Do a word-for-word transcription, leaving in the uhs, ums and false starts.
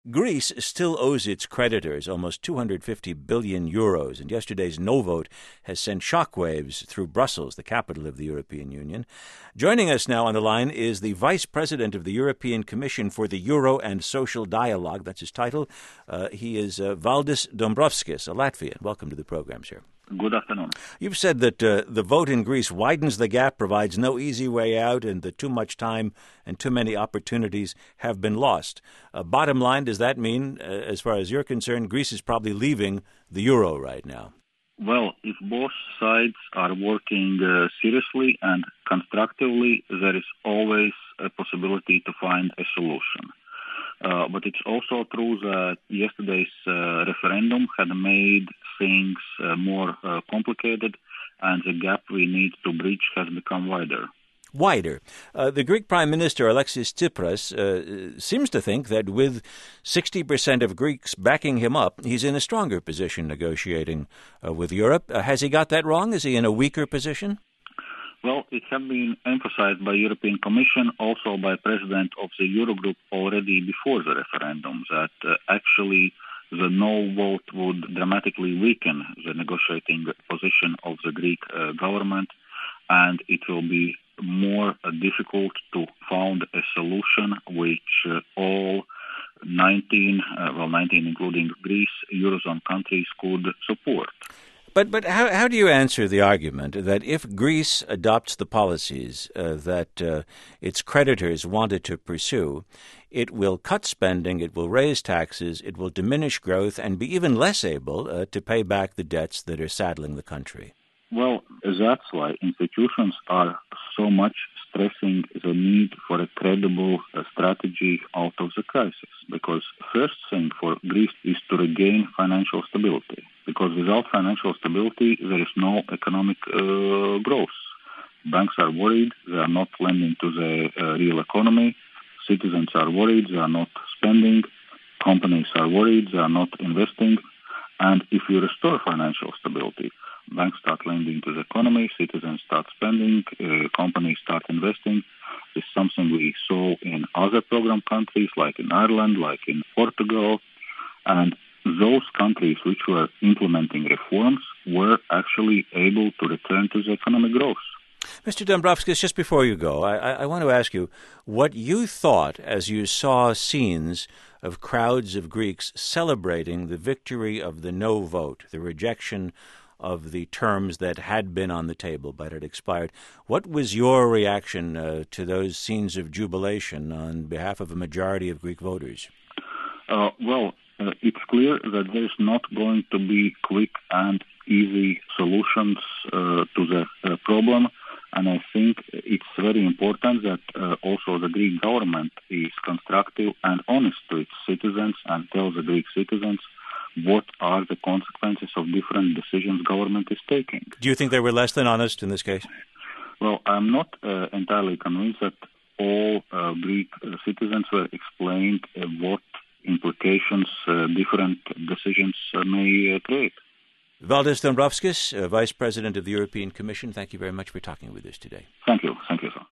Greece still owes its creditors almost two hundred fifty billion euros, and yesterday's no vote has sent shockwaves through Brussels, the capital of the European Union. Joining us now on the line is the Vice President of the European Commission for the Euro and Social Dialogue. That's his title. Uh, he is uh, Valdis Dombrovskis, a Latvian. Welcome to the program, sir. Good afternoon. You've said that uh, the vote in Greece widens the gap, provides no easy way out, and that too much time and too many opportunities have been lost. Uh, bottom line, does that mean, uh, as far as you're concerned, Greece is probably leaving the euro right now? Well, if both sides are working uh, seriously and constructively, there is always a possibility to find a solution. Uh, but it's also true that yesterday's uh, referendum had made things uh, more uh, complicated, and the gap we need to bridge has become wider. Wider. Uh, the Greek Prime Minister, Alexis Tsipras, uh, seems to think that with sixty percent of Greeks backing him up, he's in a stronger position negotiating uh, with Europe. Uh, has he got that wrong? Is he in a weaker position? Well, it has been emphasized by European Commission, also by President of the Eurogroup already before the referendum, that uh, actually the no vote would dramatically weaken the negotiating position of the Greek uh, government, and it will be more uh, difficult to find a solution which uh, all nineteen, uh, well, nineteen including Greece, Eurozone countries could support. But but how how do you answer the argument that if Greece adopts the policies uh, that uh, its creditors wanted to pursue, it will cut spending, it will raise taxes, it will diminish growth, and be even less able uh, to pay back the debts that are saddling the country? Well, that's why institutions are so much stressing the need for a credible uh, strategy out of the crisis. Because first thing for Greece is to regain financial stability. Because without financial stability, there is no economic uh, growth. Banks are worried, they are not lending to the uh, real economy. Citizens are worried, they are not spending. Companies are worried, they are not investing. And if you restore financial stability, banks start lending to the economy, citizens start spending, uh, companies start investing. This is something we saw in other program countries, like in Ireland, like in Portugal. And those countries which were implementing reforms were actually able to return to the economic growth. Mister Dombrovskis, just before you go, I, I want to ask you what you thought as you saw scenes of crowds of Greeks celebrating the victory of the no vote, the rejection of the terms that had been on the table but had expired. What was your reaction uh, to those scenes of jubilation on behalf of a majority of Greek voters? Uh, well, uh, it's clear that there is not going to be quick and easy solutions uh, to the uh, problem. And I think it's very important that uh, also the Greek government is constructive and honest to its citizens and tells the Greek citizens what are the consequences of different decisions government is taking. Do you think they were less than honest in this case? Well, I'm not uh, entirely convinced that all uh, Greek uh, citizens were explained uh, what implications uh, different decisions uh, may uh, create. Valdis Dombrovskis, uh, Vice President of the European Commission, thank you very much for talking with us today. Thank you.